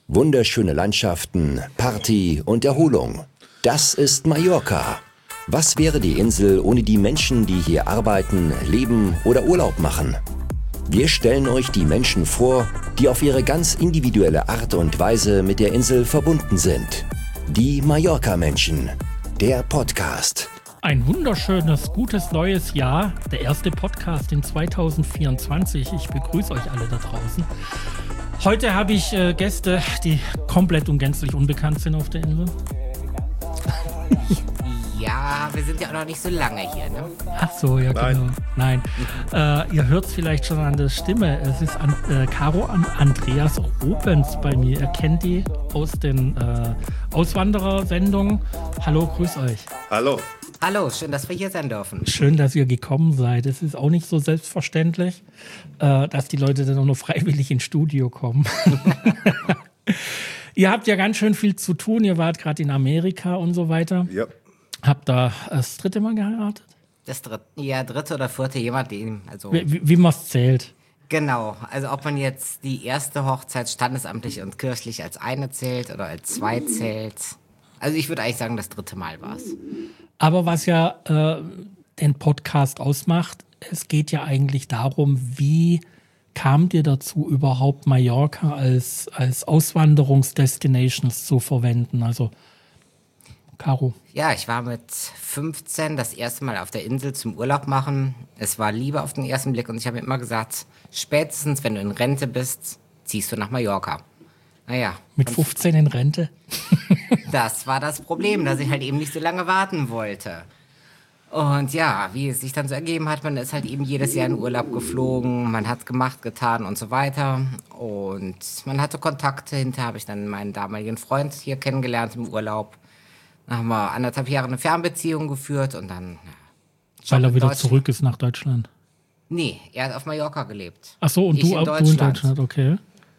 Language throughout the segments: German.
Wunderschöne Landschaften, Party und Erholung. Das ist Mallorca. Was wäre die Insel ohne die Menschen, die hier arbeiten, leben oder Urlaub machen? Wir stellen euch die Menschen vor, die auf ihre ganz individuelle Art und Weise mit der Insel verbunden sind. Die Mallorca-Menschen. Der Podcast. Ein wunderschönes, gutes neues Jahr. Der erste Podcast in 2024. Ich begrüße euch alle da draußen. Heute habe ich Gäste, die komplett und gänzlich unbekannt sind auf der Insel. Ja, wir sind ja auch noch nicht so lange hier, ne? Ach so, ja genau. Nein. Ihr hört es vielleicht schon an der Stimme. Es ist Caro Andreas Robens bei mir. Ihr kennt die aus den Auswanderer-Sendungen. Hallo, grüß euch. Hallo. Hallo, schön, dass wir hier sein dürfen. Schön, dass ihr gekommen seid. Es ist auch nicht so selbstverständlich, dass die Leute dann auch noch freiwillig ins Studio kommen. Ihr habt ja ganz schön viel zu tun. Ihr wart gerade in Amerika und so weiter. Ja. Habt da das dritte Mal geheiratet? Das dritte oder vierte, je nachdem. Also Wie man es zählt. genau, also ob man jetzt die erste Hochzeit standesamtlich und kirchlich als eine zählt oder als zwei zählt. Also ich würde eigentlich sagen, das dritte Mal war es. Aber was ja den Podcast ausmacht, es geht ja eigentlich darum, wie kam dir dazu, überhaupt Mallorca als Auswanderungsdestinations zu verwenden? Also, Caro. Ja, ich war mit 15 das erste Mal auf der Insel zum Urlaub machen. Es war Liebe auf den ersten Blick und ich habe immer gesagt, spätestens wenn du in Rente bist, ziehst du nach Mallorca. Naja. Mit 15 in Rente? Das war das Problem, dass ich halt eben nicht so lange warten wollte. Und ja, wie es sich dann so ergeben hat, man ist halt eben jedes Jahr in Urlaub geflogen, man hat gemacht, getan und so weiter. Und man hatte Kontakte, hinterher habe ich dann meinen damaligen Freund hier kennengelernt im Urlaub. Dann haben wir 1,5 Jahre eine Fernbeziehung geführt und dann... Weil er wieder zurück ist nach Deutschland? Nee, er hat auf Mallorca gelebt. Ach so, und du in Deutschland, okay.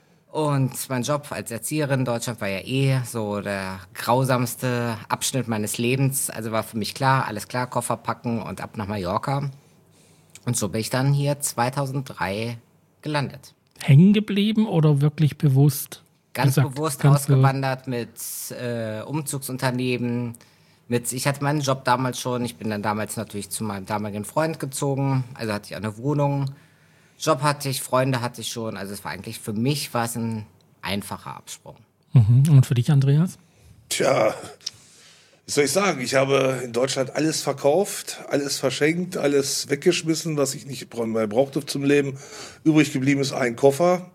Und mein Job als Erzieherin in Deutschland war ja so der grausamste Abschnitt meines Lebens. Also war für mich klar, alles klar, Koffer packen und ab nach Mallorca. Und so bin ich dann hier 2003 gelandet. Hängen geblieben oder wirklich bewusst? Ganz bewusst ausgewandert mit Umzugsunternehmen. Ich hatte meinen Job damals schon. Ich bin dann damals natürlich zu meinem damaligen Freund gezogen. Also hatte ich eine Wohnung. Job hatte ich, Freunde hatte ich schon. Also es war eigentlich, für mich war es ein einfacher Absprung. Mhm. Und für dich, Andreas? Tja, was soll ich sagen? Ich habe in Deutschland alles verkauft, alles verschenkt, alles weggeschmissen, was ich nicht mehr brauchte zum Leben. Übrig geblieben ist ein Koffer.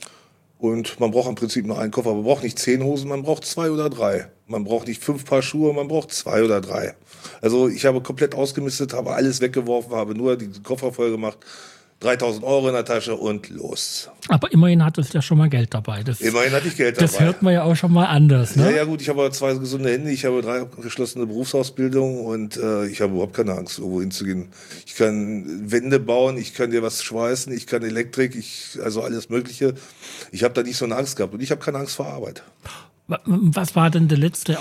Und man braucht im Prinzip nur einen Koffer. Man braucht nicht 10 Hosen, man braucht 2 oder 3. Man braucht nicht 5 Paar Schuhe, man braucht 2 oder 3. Also ich habe komplett ausgemistet, habe alles weggeworfen, habe nur die Koffer voll gemacht. 3.000 Euro in der Tasche und los. Aber immerhin hattest du ja schon mal Geld dabei. Immerhin hatte ich Geld dabei. Das hört man ja auch schon mal anders, ne? Ja gut, ich habe 2 gesunde Hände, ich habe 3 geschlossene Berufsausbildung und ich habe überhaupt keine Angst, irgendwo hinzugehen. Ich kann Wände bauen, ich kann dir was schweißen, ich kann Elektrik, also alles Mögliche. Ich habe da nicht so eine Angst gehabt und ich habe keine Angst vor Arbeit. Was war denn der letzte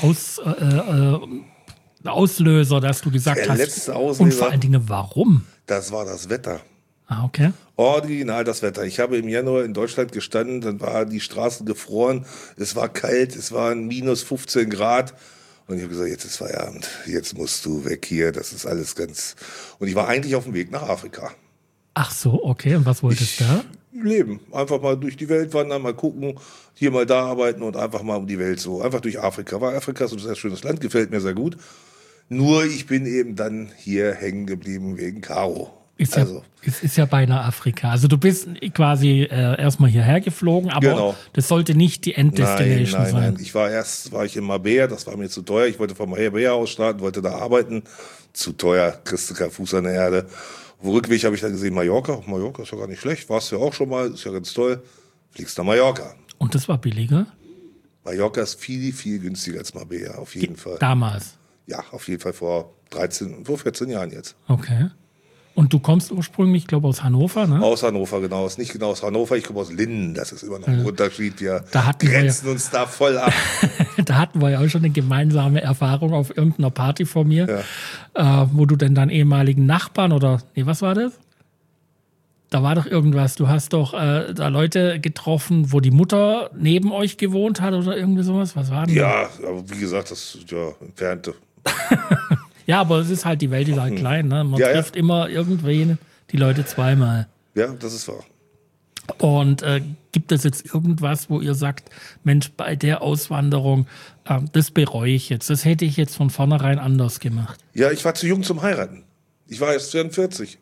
Auslöser, dass du gesagt hast? Der letzte Auslöser. Und vor allen Dingen, warum? Das war das Wetter. Ah, okay. Original das Wetter. Ich habe im Januar in Deutschland gestanden, dann waren die Straßen gefroren, es war kalt, es waren minus 15 Grad. Und ich habe gesagt, jetzt ist Feierabend, jetzt musst du weg hier, das ist alles ganz... Und ich war eigentlich auf dem Weg nach Afrika. Ach so, okay. Und was wolltest du da? Leben. Einfach mal durch die Welt wandern, mal gucken, hier mal da arbeiten und einfach mal um die Welt so. Einfach durch Afrika. Weil Afrika ist ein sehr schönes Land, gefällt mir sehr gut. Nur ich bin eben dann hier hängen geblieben wegen Caro. Ist ja beinahe Afrika. Also du bist quasi erstmal hierher geflogen, aber genau. Das sollte nicht die Enddestination sein. Nein. War ich in Marbella, das war mir zu teuer. Ich wollte von Marbella aus starten, wollte da arbeiten. Zu teuer, kriegst du keinen Fuß an der Erde. Auf dem Rückweg habe ich dann gesehen, Mallorca. Mallorca ist ja gar nicht schlecht, warst du ja auch schon mal, ist ja ganz toll. Fliegst nach Mallorca. Und das war billiger? Mallorca ist viel, viel günstiger als Marbella, auf jeden Fall. Damals? Ja, auf jeden Fall vor 14 Jahren jetzt. Okay. Und du kommst ursprünglich, ich glaube, aus Hannover, ne? Aus Hannover, genau. Ist nicht genau aus Hannover, ich komme aus Linden. Das ist immer noch ein Unterschied. Wir grenzen uns da voll ab. Da hatten wir ja auch schon eine gemeinsame Erfahrung auf irgendeiner Party von mir, wo du denn deinen ehemaligen Nachbarn was war das? Da war doch irgendwas. Du hast doch da Leute getroffen, wo die Mutter neben euch gewohnt hat oder irgendwie sowas. Was war denn da? Ja, aber wie gesagt, das entfernte. Ja, aber es ist halt, die Welt ist halt klein. Ne? Man Ja, trifft immer irgendwen, die Leute zweimal. Ja, das ist wahr. Und gibt es jetzt irgendwas, wo ihr sagt, Mensch, bei der Auswanderung, das bereue ich jetzt. Das hätte ich jetzt von vornherein anders gemacht. Ja, ich war zu jung zum Heiraten. Ich war erst 44.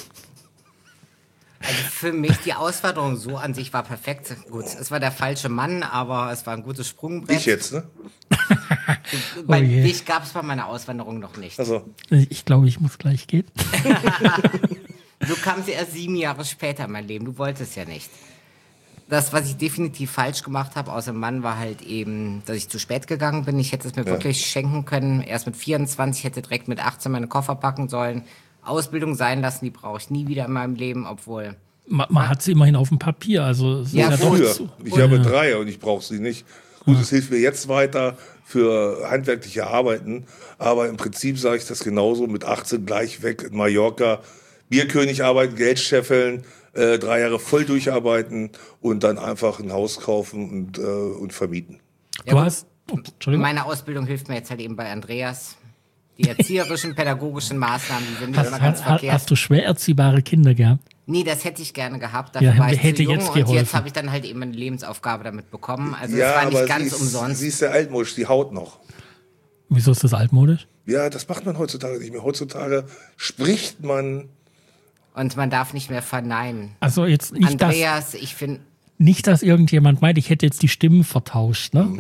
Also für mich die Auswanderung so an sich war perfekt. Gut, es war der falsche Mann, aber es war ein gutes Sprungbrett. Ich jetzt, ne? Bei Oh je. dich gab es bei meiner Auswanderung noch nicht. Also, Ich glaube, ich muss gleich gehen. Du kamst ja erst 7 Jahre später in mein Leben. Du wolltest ja nicht. Das, was ich definitiv falsch gemacht habe, außer Mann, war halt eben, dass ich zu spät gegangen bin. Ich hätte es mir wirklich schenken können. Erst mit 24, hätte direkt mit 18 meine Koffer packen sollen. Ausbildung sein lassen, die brauche ich nie wieder in meinem Leben, obwohl... Man hat sie immerhin auf dem Papier. Also es Ja, ist ja doch früher. zu. Ich habe 3 und ich brauche sie nicht. Gut, es hilft mir jetzt weiter für handwerkliche Arbeiten, aber im Prinzip sage ich das genauso, mit 18 gleich weg in Mallorca, Bierkönig arbeiten, Geld scheffeln, 3 Jahre voll durcharbeiten und dann einfach ein Haus kaufen und vermieten. Ja, Du gut. hast. Entschuldigung. Meine Ausbildung hilft mir jetzt halt eben bei Andreas. Die erzieherischen, pädagogischen Maßnahmen, die sind nicht immer ganz verkehrt. Hast du schwer erziehbare Kinder gehabt? Nee, das hätte ich gerne gehabt. Ja, Dafür war ich hätte zu jung jetzt und geholfen. jetzt habe ich dann halt eben eine Lebensaufgabe damit bekommen. Also es war nicht ganz umsonst. Sie ist der Altmusch, die haut noch. Wieso ist das altmodisch? Ja, das macht man heutzutage nicht mehr. Heutzutage spricht man. Und man darf nicht mehr verneinen. Also jetzt nicht, Andreas, ich finde, dass irgendjemand meint, ich hätte jetzt die Stimmen vertauscht, ne?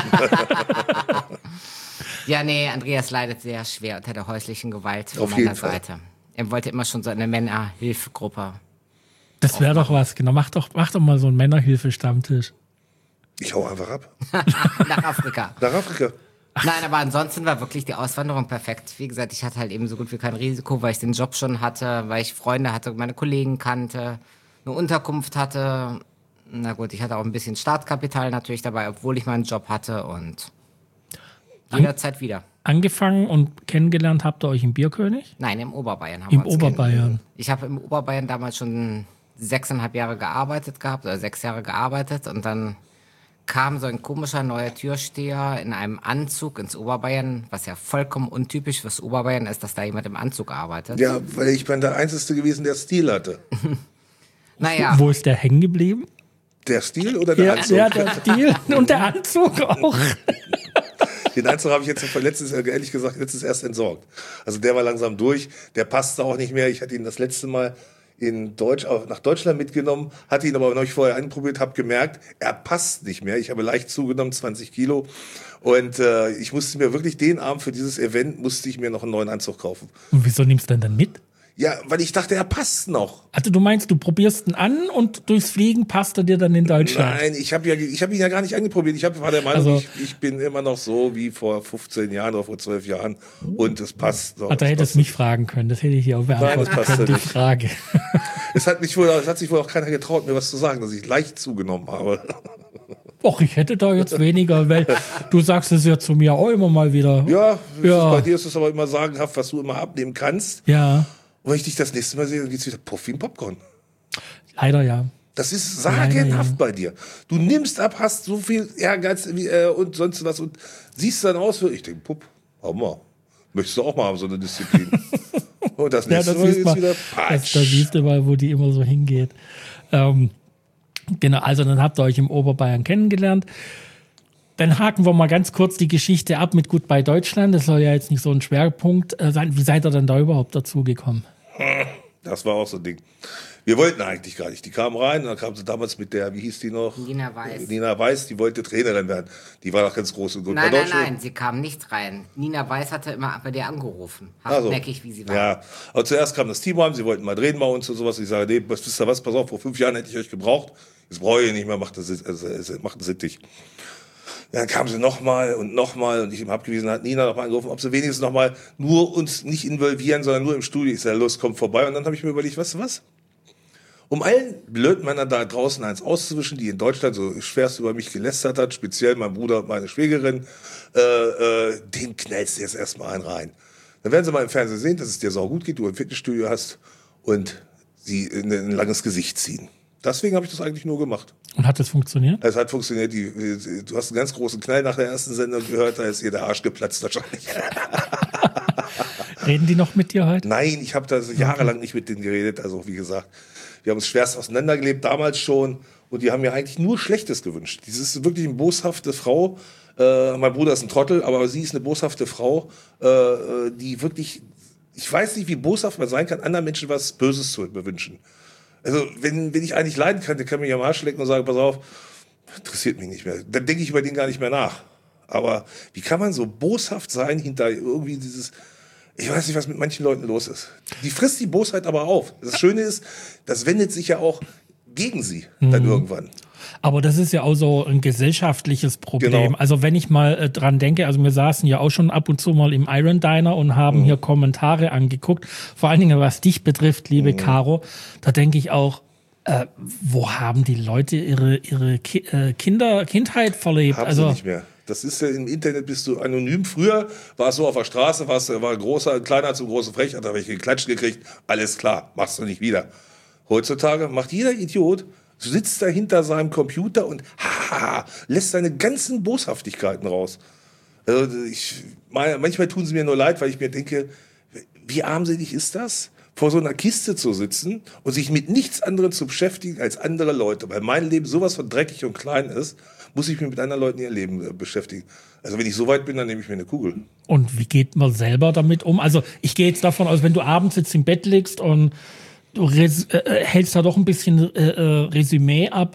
ja, nee, Andreas leidet sehr schwer unter der häuslichen Gewalt von Auf meiner jeden Fall. Seite. Er wollte immer schon so eine Männerhilfegruppe Das wäre doch was, genau. Mach doch mal so einen Männerhilfe-Stammtisch. Ich hau einfach ab. nach Afrika. Nach Afrika. Nein, aber ansonsten war wirklich die Auswanderung perfekt. Wie gesagt, ich hatte halt eben so gut wie kein Risiko, weil ich den Job schon hatte, weil ich Freunde hatte, meine Kollegen kannte, eine Unterkunft hatte. Na gut, ich hatte auch ein bisschen Startkapital natürlich dabei, obwohl ich meinen Job hatte und jederzeit wieder. Angefangen und kennengelernt habt ihr euch im Bierkönig? Nein, im Oberbayern haben Im wir uns Oberbayern. Ich habe im Oberbayern damals schon 6,5 Jahre gearbeitet gehabt, oder 6 Jahre gearbeitet und dann kam so ein komischer neuer Türsteher in einem Anzug ins Oberbayern, was ja vollkommen untypisch fürs Oberbayern ist, dass da jemand im Anzug arbeitet. Ja, weil ich bin der Einzige gewesen, der Stil hatte. Naja, Wo ist der hängen geblieben? Der Stil oder der Anzug? Ja, der Stil und der Anzug auch. Den Anzug habe ich jetzt ehrlich gesagt, letztens erst entsorgt. Also der war langsam durch, der passte auch nicht mehr. Ich hatte ihn das letzte Mal nach Deutschland mitgenommen, hatte ihn aber noch nicht vorher anprobiert, habe gemerkt, er passt nicht mehr. Ich habe leicht zugenommen, 20 Kilo. Und ich musste mir wirklich den Abend für dieses Event, musste ich mir noch einen neuen Anzug kaufen. Und wieso nimmst du denn dann mit? Ja, weil ich dachte, er passt noch. Also du meinst, du probierst ihn an und durchs Fliegen passt er dir dann in Deutschland? Nein, ich hab ihn ja gar nicht angeprobiert. War der Meinung, Also- ich bin immer noch so wie vor 15 Jahren oder vor 12 Jahren und es passt. So, Da hättest du mich fragen können, das hätte ich hier auch beantworten das passt können, die ja nicht. Frage. Es hat sich wohl auch keiner getraut, mir was zu sagen, dass ich leicht zugenommen habe. Och, ich hätte da jetzt weniger, weil du sagst es ja zu mir auch immer mal wieder. Ja, Ja. Bei dir ist es aber immer sagenhaft, was du immer abnehmen kannst. Ja, Und wenn ich dich das nächste Mal sehe, dann geht's wieder puff wie ein Popcorn. leider ja. Das ist Leider, sagenhaft ja. bei dir. Du nimmst ab, hast so viel Ehrgeiz und sonst was und siehst dann aus, ich denke, pupp, hau mal. Möchtest du auch mal haben, so eine Disziplin? Und das Ja, nächste das Mal siehst geht's mal, wieder da patsch. siehst du mal, wo die immer so hingeht. Genau, also dann habt ihr euch im Oberbayern kennengelernt. Dann haken wir mal ganz kurz die Geschichte ab mit Goodbye Deutschland. Das soll ja jetzt nicht so ein Schwerpunkt sein. Wie seid ihr denn da überhaupt dazugekommen? Das war auch so ein Ding. Wir wollten eigentlich gar nicht. Die kamen rein und dann kam sie damals mit der, wie hieß die noch? Nina Weiß. Nina Weiß, die wollte Trainerin werden. Die war doch ganz groß und gut. Nein, War nein, Deutsche. nein, sie kam nicht rein. Nina Weiß hatte immer bei dir angerufen. Also, Hartnäckig, wie sie war. Ja, aber zuerst kam das Team rein, sie wollten mal drehen bei uns und sowas. Ich sage, nee, wisst ihr was, pass auf, vor 5 Jahren hätte ich euch gebraucht. Jetzt brauche ich ihr nicht mehr, macht das sittig. Dann kam sie nochmal und ich ihm abgewiesen, hat Nina nochmal angerufen, ob sie wenigstens nochmal nur uns nicht involvieren, sondern nur im Studio. Ich sage, los, komm vorbei. Und dann habe ich mir überlegt, weißt du was? Um allen blöden Männern da draußen eins auszuwischen, die in Deutschland so schwerst über mich gelästert hat, speziell mein Bruder und meine Schwägerin, den knallst du jetzt erstmal einen rein. Dann werden sie mal im Fernsehen sehen, dass es dir sau gut geht, du ein Fitnessstudio hast und sie in ein langes Gesicht ziehen. Deswegen habe ich das eigentlich nur gemacht. Und hat das funktioniert? Es hat funktioniert. Du hast einen ganz großen Knall nach der ersten Sendung gehört, da ist ihr der Arsch geplatzt wahrscheinlich. Reden die noch mit dir heute? Nein, ich habe da jahrelang nicht mit denen geredet. Also wie gesagt, wir haben uns schwerst auseinandergelebt, damals schon. Und die haben mir eigentlich nur Schlechtes gewünscht. Die ist wirklich eine boshafte Frau. Mein Bruder ist ein Trottel, aber sie ist eine boshafte Frau, die wirklich, ich weiß nicht, wie boshaft man sein kann, anderen Menschen was Böses zu bewünschen. Also wenn ich eigentlich leiden kann, der kann mich am Arsch lecken und sagen, pass auf, interessiert mich nicht mehr. Dann denke ich über den gar nicht mehr nach. Aber wie kann man so boshaft sein hinter irgendwie dieses... Ich weiß nicht, was mit manchen Leuten los ist. Die frisst die Bosheit aber auf. Das Schöne ist, das wendet sich ja auch gegen sie dann irgendwann. Aber das ist ja auch so ein gesellschaftliches Problem. Genau. Also wenn ich mal dran denke, also wir saßen ja auch schon ab und zu mal im Iron Diner und haben hier Kommentare angeguckt. Vor allen Dingen, was dich betrifft, liebe Caro, da denke ich auch, wo haben die Leute ihre Kindheit verlebt? Haben sie nicht mehr. Das ist ja im Internet, bist du anonym. Früher war es so auf der Straße, war großer, kleiner zum großen Frech, hat er welche geklatscht gekriegt. Alles klar, machst du nicht wieder. Heutzutage macht jeder Idiot, sitzt da hinter seinem Computer und lässt seine ganzen Boshaftigkeiten raus. Also manchmal tun sie mir nur leid, weil ich mir denke, wie armselig ist das, vor so einer Kiste zu sitzen und sich mit nichts anderem zu beschäftigen als andere Leute. Weil mein Leben sowas von dreckig und klein ist, muss ich mich mit anderen Leuten ihr Leben beschäftigen. Also wenn ich so weit bin, dann nehme ich mir eine Kugel. Und wie geht man selber damit um? Also ich gehe jetzt davon aus, wenn du abends jetzt im Bett liegst und du hältst da doch ein bisschen Resümee ab,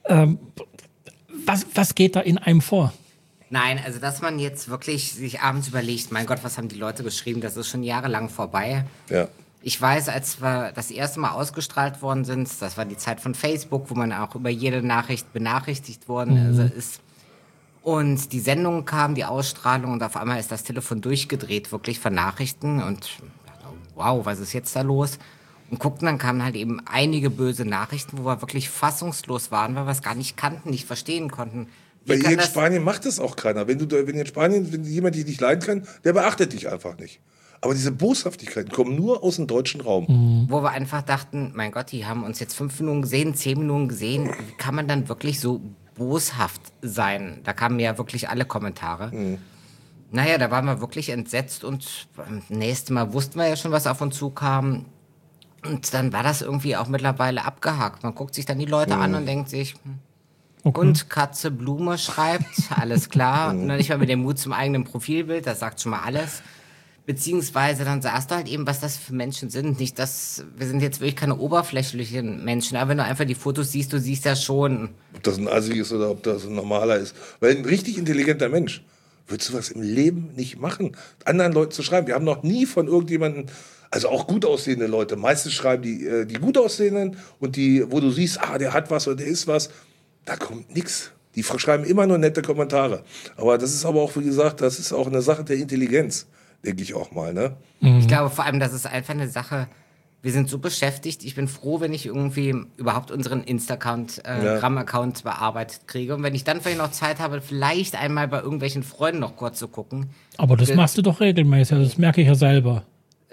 was geht da in einem vor? Nein, also dass man jetzt wirklich sich abends überlegt, mein Gott, was haben die Leute geschrieben, das ist schon jahrelang vorbei. Ja. Ich weiß, als wir das erste Mal ausgestrahlt worden sind, das war die Zeit von Facebook, wo man auch über jede Nachricht benachrichtigt worden ist. Und die Sendung kam, die Ausstrahlung, und auf einmal ist das Telefon durchgedreht, wirklich von Nachrichten. Und wow, was ist jetzt da los? Und guckten, dann kamen halt eben einige böse Nachrichten, wo wir wirklich fassungslos waren, weil wir es gar nicht kannten, nicht verstehen konnten. Weil hier in Spanien macht das auch keiner. Wenn in Spanien, wenn jemand dich nicht leiden kann, der beachtet dich einfach nicht. Aber diese Boshaftigkeiten kommen nur aus dem deutschen Raum. Wo wir einfach dachten, mein Gott, die haben uns jetzt 5 Minuten gesehen, 10 Minuten gesehen. Wie kann man dann wirklich so boshaft sein? Da kamen ja wirklich alle Kommentare. Naja, da waren wir wirklich entsetzt und beim nächsten Mal wussten wir ja schon, was auf uns zukam. Und dann war das irgendwie auch mittlerweile abgehakt. Man guckt sich dann die Leute an und denkt sich, Okay. und Katze Blume schreibt, alles klar. Noch nicht mal mit dem Mut zum eigenen Profilbild, das sagt schon mal alles. Beziehungsweise dann sagst du halt eben, was das für Menschen sind. Nicht, dass wir sind jetzt wirklich keine oberflächlichen Menschen, aber wenn du einfach die Fotos siehst, du siehst ja schon. Ob das ein Assi ist oder ob das ein normaler ist. Weil ein richtig intelligenter Mensch würdest du was im Leben nicht machen, anderen Leuten zu schreiben. Wir haben noch nie von irgendjemandem, also auch gut aussehende Leute, meistens schreiben die gut aussehenden und die, wo du siehst, der hat was oder der ist was, da kommt nichts. Die schreiben immer nur nette Kommentare. Aber das ist aber auch, wie gesagt, das ist auch eine Sache der Intelligenz, denke ich auch mal, ne? Ich glaube vor allem, das ist einfach eine Sache, wir sind so beschäftigt. Ich bin froh, wenn ich irgendwie überhaupt unseren Instagram-Account bearbeitet kriege. Und wenn ich dann vielleicht noch Zeit habe, vielleicht einmal bei irgendwelchen Freunden noch kurz zu gucken. Aber das machst du doch regelmäßig, das merke ich ja selber.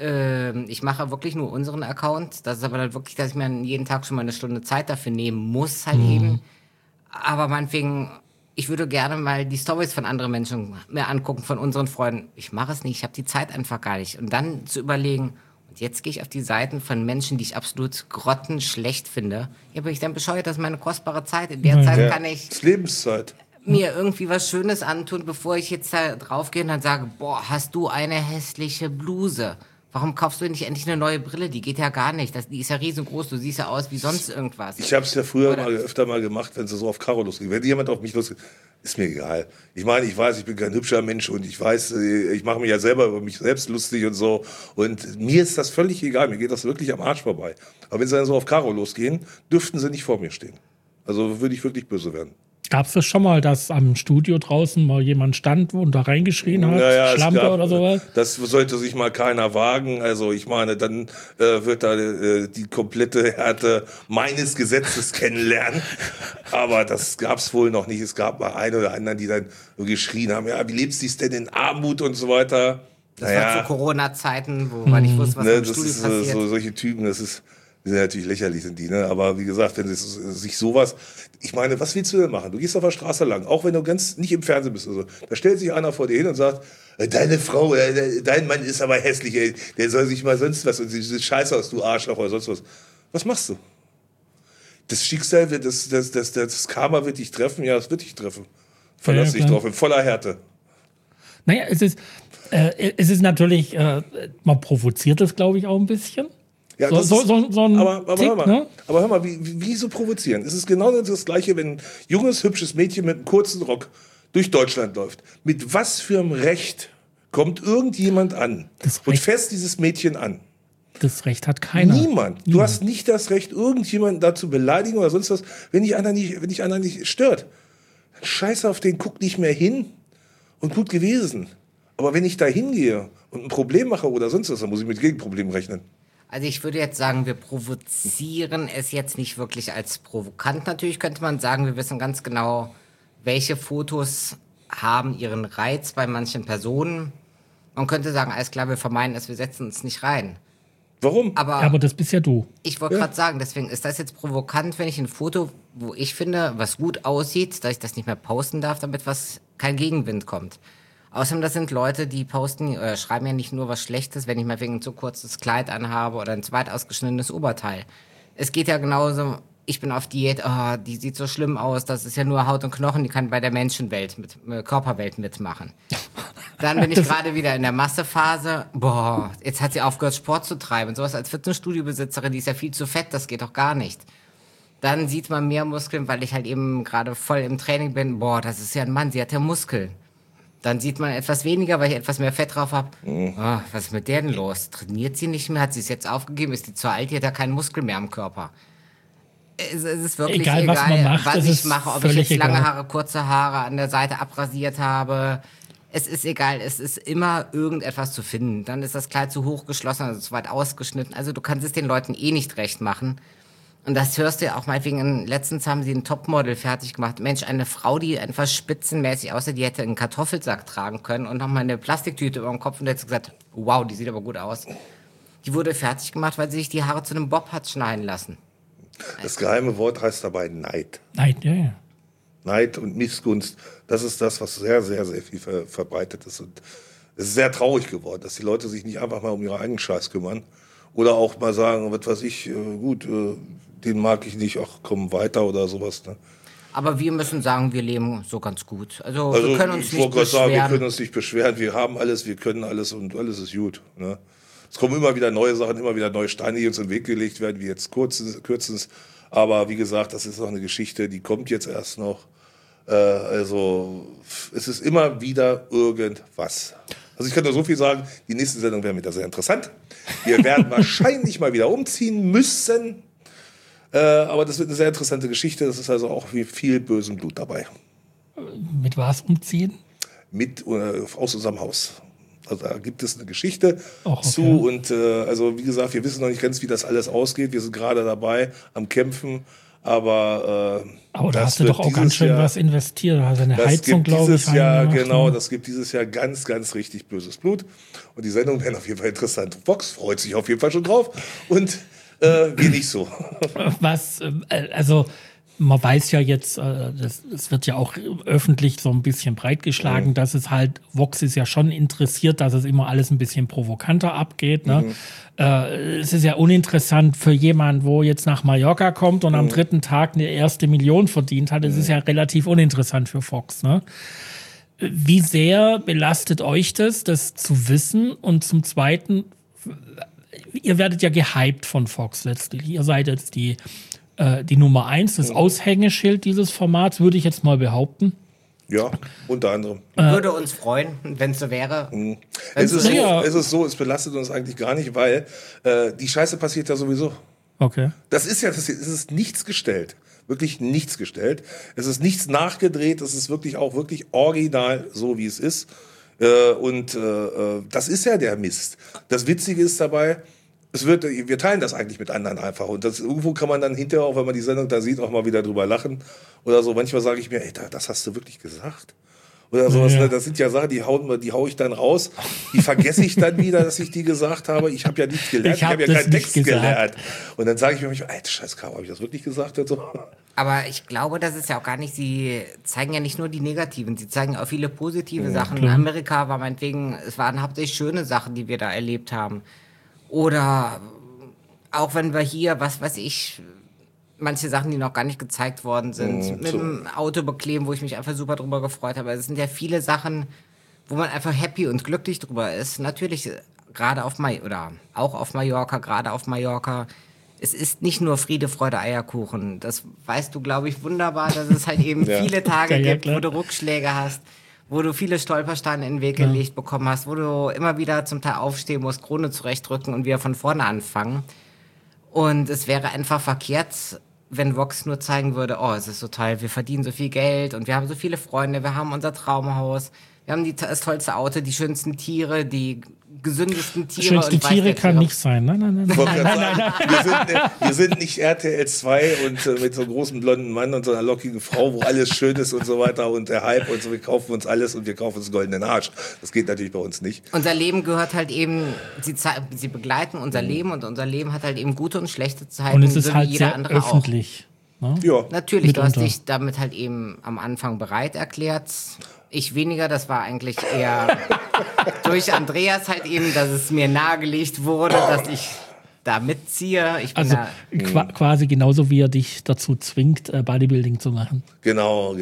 Ich mache wirklich nur unseren Account. Das ist aber dann wirklich, dass ich mir jeden Tag schon mal eine Stunde Zeit dafür nehmen muss, halt eben. Aber meinetwegen, ich würde gerne mal die Storys von anderen Menschen mir angucken, von unseren Freunden. Ich mache es nicht, ich habe die Zeit einfach gar nicht. Und dann zu überlegen, und jetzt gehe ich auf die Seiten von Menschen, die ich absolut grottenschlecht finde. Ja, bin ich dann bescheuert, das ist meine kostbare Zeit. In der Zeit kann ich Das ist Lebenszeit. mir irgendwie was Schönes antun, bevor ich jetzt da draufgehe und dann sage, boah, hast du eine hässliche Bluse? Warum kaufst du nicht endlich eine neue Brille? Die geht ja gar nicht. Die ist ja riesengroß. Du siehst ja aus wie sonst irgendwas. Ich habe es ja früher öfter mal gemacht, wenn sie so auf Karo losging. Wenn jemand auf mich losgeht, ist mir egal. Ich meine, ich weiß, ich bin kein hübscher Mensch und ich weiß, ich mache mich ja selber über mich selbst lustig und so. Und mir ist das völlig egal. Mir geht das wirklich am Arsch vorbei. Aber wenn sie dann so auf Karo losgehen, dürften sie nicht vor mir stehen. Also würde ich wirklich böse werden. Gab es das schon mal, dass am Studio draußen mal jemand stand und da reingeschrien hat, Schlampe oder sowas? Das sollte sich mal keiner wagen. Also ich meine, dann wird da die komplette Härte meines Gesetzes kennenlernen. Aber das gab's wohl noch nicht. Es gab mal einen oder anderen, die dann so geschrien haben, ja, wie lebst du es denn in Armut und so weiter. Das war zu Corona-Zeiten, wo man nicht wusste, was im Studio passiert. Solche Typen, das ist Die sind natürlich lächerlich, sind die, ne? Aber wie gesagt, wenn sich sowas, ich meine, was willst du denn machen? Du gehst auf der Straße lang, auch wenn du ganz nicht im Fernsehen bist oder so. Da stellt sich einer vor dir hin und sagt, deine Frau, dein Mann ist aber hässlich, ey. Der soll sich mal sonst was, und sieht scheiße aus, du Arschloch oder sonst was. Was machst du? Das Schicksal wird, das Karma wird dich treffen, ja, es wird dich treffen. Verlass dich drauf, in voller Härte. Naja, es ist natürlich, man provoziert das, glaube ich, auch ein bisschen. Ja, so ein aber Tick, hör mal, ne? aber hör mal, wie so provozieren? Es ist genau das Gleiche, wenn ein junges, hübsches Mädchen mit einem kurzen Rock durch Deutschland läuft. Mit was für einem Recht kommt irgendjemand an und fässt dieses Mädchen an? Das Recht hat keiner. Niemand. Du hast nicht das Recht, irgendjemanden da zu beleidigen oder sonst was, wenn dich einer nicht stört. Dann scheiß auf den, guck nicht mehr hin und gut gewesen. Aber wenn ich da hingehe und ein Problem mache oder sonst was, dann muss ich mit Gegenproblemen rechnen. Also ich würde jetzt sagen, wir provozieren es jetzt nicht wirklich als provokant. Natürlich könnte man sagen, wir wissen ganz genau, welche Fotos haben ihren Reiz bei manchen Personen. Man könnte sagen, alles klar, wir vermeiden es, wir setzen uns nicht rein. Warum? Aber das bist ja du. Ich wollte gerade sagen, deswegen ist das jetzt provokant, wenn ich ein Foto, wo ich finde, was gut aussieht, dass ich das nicht mehr posten darf, damit kein Gegenwind kommt. Außerdem, das sind Leute, die posten oder schreiben ja nicht nur was Schlechtes, wenn ich mal wegen ein zu kurzes Kleid anhabe oder ein zu weit ausgeschnittenes Oberteil. Es geht ja genauso, ich bin auf Diät, oh, die sieht so schlimm aus, das ist ja nur Haut und Knochen, die kann bei der Menschenwelt, Körperwelt mitmachen. Dann bin ich gerade wieder in der Massephase, boah, jetzt hat sie aufgehört, Sport zu treiben. Sowas als Fitnessstudio-Besitzerin, die ist ja viel zu fett, das geht doch gar nicht. Dann sieht man mehr Muskeln, weil ich halt eben gerade voll im Training bin, boah, das ist ja ein Mann, sie hat ja Muskeln. Dann sieht man etwas weniger, weil ich etwas mehr Fett drauf habe. Oh, was ist mit der denn los? Trainiert sie nicht mehr? Hat sie es jetzt aufgegeben? Ist die zu alt? Die hat ja keinen Muskel mehr am Körper. Es ist wirklich egal, was man macht, was ich mache. Ob ich jetzt lange egal. Haare, kurze Haare an der Seite abrasiert habe. Es ist egal. Es ist immer irgendetwas zu finden. Dann ist das Kleid zu hoch geschlossen, also zu weit ausgeschnitten. Also du kannst es den Leuten eh nicht recht machen. Und das hörst du ja auch meinetwegen, letztens haben sie ein Topmodel fertig gemacht. Mensch, eine Frau, die etwas spitzenmäßig aussieht, die hätte einen Kartoffelsack tragen können und nochmal eine Plastiktüte über den Kopf und hätte gesagt, wow, die sieht aber gut aus. Die wurde fertig gemacht, weil sie sich die Haare zu einem Bob hat schneiden lassen. Das geheime Wort heißt dabei Neid. Neid, ja. Neid und Missgunst, das ist das, was sehr, sehr, sehr viel verbreitet ist. Und es ist sehr traurig geworden, dass die Leute sich nicht einfach mal um ihren eigenen Scheiß kümmern. Oder auch mal sagen, was weiß ich, gut, den mag ich nicht, ach komm, weiter oder sowas. Ne? Aber wir müssen sagen, wir leben so ganz gut. Also wir können uns nicht beschweren. Sagen, wir können uns nicht beschweren, wir haben alles, wir können alles und alles ist gut. Ne? Es kommen immer wieder neue Sachen, immer wieder neue Steine, die uns in den Weg gelegt werden, wie jetzt kürzens. Aber wie gesagt, das ist noch eine Geschichte, die kommt jetzt erst noch. Also es ist immer wieder irgendwas. Also ich kann nur so viel sagen, die nächste Sendung wäre wieder sehr interessant. Wir werden wahrscheinlich mal wieder umziehen müssen. Aber das wird eine sehr interessante Geschichte. Das ist also auch viel bösem Blut dabei. Mit was umziehen? Aus unserem Haus. Also da gibt es eine Geschichte okay. zu. Und also wie gesagt, wir wissen noch nicht ganz, wie das alles ausgeht. Wir sind gerade dabei am Kämpfen. Aber da hast du doch auch ganz schön was investiert. Also eine Heizung, glaube ich. Genau, das gibt dieses Jahr ganz, ganz richtig böses Blut. Und die Sendung werden auf jeden Fall interessant. Vox freut sich auf jeden Fall schon drauf. Und wir nicht so. Also man weiß ja jetzt, das wird ja auch öffentlich so ein bisschen breitgeschlagen, dass es halt, Vox ist ja schon interessiert, dass es immer alles ein bisschen provokanter abgeht. Ne? Es ist ja uninteressant für jemanden, wo jetzt nach Mallorca kommt und am dritten Tag eine erste Million verdient hat. Es ist ja relativ uninteressant für Vox. Ne? Wie sehr belastet euch das zu wissen? Und zum Zweiten, ihr werdet ja gehypt von Vox letztlich. Ihr seid jetzt die Nummer 1, das Aushängeschild dieses Formats, würde ich jetzt mal behaupten. Ja, unter anderem. Würde uns freuen, wenn es so wäre. Es ist so, es belastet uns eigentlich gar nicht, weil die Scheiße passiert ja sowieso. Okay. Es ist nichts gestellt. Wirklich nichts gestellt. Es ist nichts nachgedreht. Es ist wirklich original, so wie es ist. Und das ist ja der Mist. Das Witzige ist dabei, wir teilen das eigentlich mit anderen einfach. Und irgendwo kann man dann hinterher, auch wenn man die Sendung da sieht, auch mal wieder drüber lachen oder so. Manchmal sage ich mir, ey, das hast du wirklich gesagt? oder sowas. Ne? Das sind ja Sachen, die hau ich dann raus. Die vergesse ich dann wieder, dass ich die gesagt habe. Ich habe ja nichts gelernt. Ich habe ja keinen Text gelernt. Und dann sage ich mir manchmal, alter Scheiß, habe ich das wirklich gesagt? Und so. Aber ich glaube, das ist ja auch gar nicht, sie zeigen ja nicht nur die negativen, sie zeigen auch viele positive Sachen. In Amerika war meinetwegen, es waren hauptsächlich schöne Sachen, die wir da erlebt haben. Oder auch wenn wir hier, was weiß ich, manche Sachen, die noch gar nicht gezeigt worden sind, mit dem Auto bekleben, wo ich mich einfach super drüber gefreut habe. Es sind ja viele Sachen, wo man einfach happy und glücklich drüber ist. Natürlich gerade auch auf Mallorca, gerade auf Mallorca. Es ist nicht nur Friede, Freude, Eierkuchen. Das weißt du, glaube ich, wunderbar, dass es halt eben viele Tage gibt, wo du Rückschläge hast, wo du viele Stolpersteine in den Weg gelegt bekommen hast, wo du immer wieder zum Teil aufstehen musst, Krone zurechtdrücken und wieder von vorne anfangen. Und es wäre einfach verkehrt, wenn Vox nur zeigen würde, oh, es ist so toll, wir verdienen so viel Geld und wir haben so viele Freunde, wir haben unser Traumhaus, wir haben das tollste Auto, die schönsten Tiere, die gesündesten Tiere. Schönste Tiere kann nicht sein. Nein. Wir sind nicht RTL 2 und mit so einem großen blonden Mann und so einer lockigen Frau, wo alles schön ist und so weiter und der Hype und so. Wir kaufen uns alles und wir kaufen uns goldenen Arsch. Das geht natürlich bei uns nicht. Unser Leben gehört halt eben, sie begleiten unser Leben und unser Leben hat halt eben gute und schlechte Zeiten. Und es ist so halt wie jeder sehr andere öffentlich. Auch. Ne? Ja. Natürlich, du hast dich damit halt eben am Anfang bereit erklärt. Ich weniger, das war eigentlich eher durch Andreas halt eben, dass es mir nahegelegt wurde, dass ich da mitziehe. Ich bin quasi genauso, wie er dich dazu zwingt, Bodybuilding zu machen. Genau.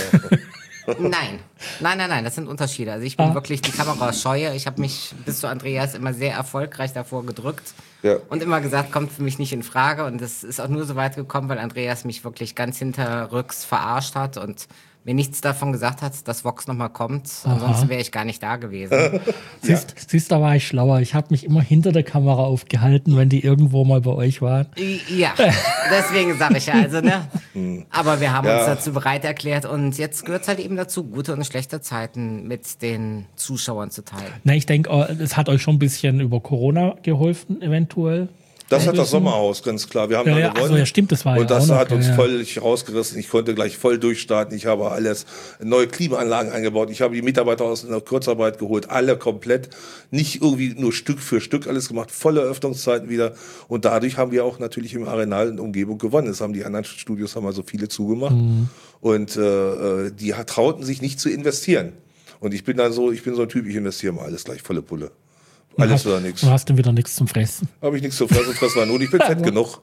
Nein, das sind Unterschiede. Also ich bin wirklich die Kamera scheue. Ich habe mich bis zu Andreas immer sehr erfolgreich davor gedrückt und immer gesagt, kommt für mich nicht in Frage. Und das ist auch nur so weit gekommen, weil Andreas mich wirklich ganz hinterrücks verarscht hat und mir nichts davon gesagt hat, dass Vox nochmal kommt. Ansonsten wäre ich gar nicht da gewesen. Siehst, da war ich schlauer. Ich habe mich immer hinter der Kamera aufgehalten, wenn die irgendwo mal bei euch waren. Ja, deswegen sage ich ja, also, ne? Aber wir haben uns dazu bereit erklärt und jetzt gehört es halt eben dazu, gute und schlechte Zeiten mit den Zuschauern zu teilen. Na, ich denke, es hat euch schon ein bisschen über Corona geholfen, eventuell. Das hat das Sommerhaus, ganz klar. Wir haben da gewonnen. Also, ja, stimmt, das war und das auch hat noch, uns völlig rausgerissen. Ich konnte gleich voll durchstarten. Ich habe alles, neue Klimaanlagen eingebaut. Ich habe die Mitarbeiter aus einer Kurzarbeit geholt. Alle komplett. Nicht irgendwie nur Stück für Stück alles gemacht. Volle Öffnungszeiten wieder. Und dadurch haben wir auch natürlich im Arenal in der Umgebung gewonnen. Das haben die anderen Studios haben also viele zugemacht. Und die trauten sich nicht zu investieren. Und ich bin so ein Typ, ich investiere mal alles gleich, volle Pulle. Alles oder nichts. Du hast dann wieder nichts zum Fressen. Habe ich nichts zum Fressen, fress mal nur. Ich bin fett genug.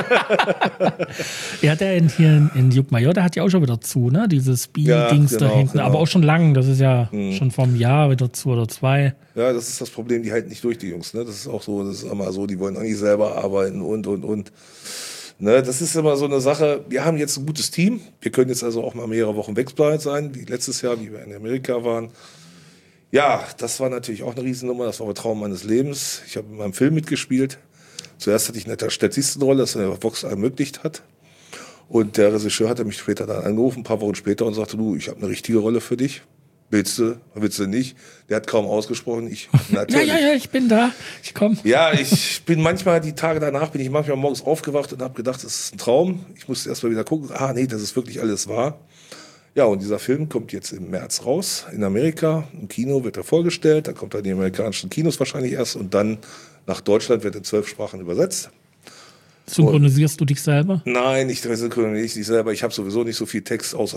Ja, der hier in Juckmajor, der hat ja auch schon wieder zu, ne? Dieses Bi-Dings da hinten. Genau. Aber auch schon lang. Das ist ja schon vom Jahr wieder zu oder 2. Ja, das ist das Problem. Die halten nicht durch, die Jungs. Ne? Das ist auch so, das ist immer so, die wollen eigentlich selber arbeiten und. Ne? Das ist immer so eine Sache. Wir haben jetzt ein gutes Team. Wir können jetzt also auch mal mehrere Wochen weg sein, wie letztes Jahr, wie wir in Amerika waren. Ja, das war natürlich auch eine Riesennummer. Das war der Traum meines Lebens. Ich habe in meinem Film mitgespielt. Zuerst hatte ich eine Statistenrolle, das der Vox ermöglicht hat. Und der Regisseur hatte mich später dann angerufen, ein paar Wochen später, und sagte, du, ich habe eine richtige Rolle für dich. Willst du nicht? Der hat kaum ausgesprochen. Ich, natürlich. Ja, ich bin da. Ich komme. Ja, ich bin manchmal, die Tage danach, bin ich manchmal morgens aufgewacht und habe gedacht, das ist ein Traum. Ich musste erst mal wieder gucken. Nee, das ist wirklich alles wahr. Ja, und dieser Film kommt jetzt im März raus in Amerika. Im Kino wird er vorgestellt. Dann kommt er in die amerikanischen Kinos wahrscheinlich erst. Und dann nach Deutschland wird in 12 Sprachen übersetzt. Synchronisierst du dich selber? Nein, ich synchronisiere nicht selber. Ich habe sowieso nicht so viel Text außer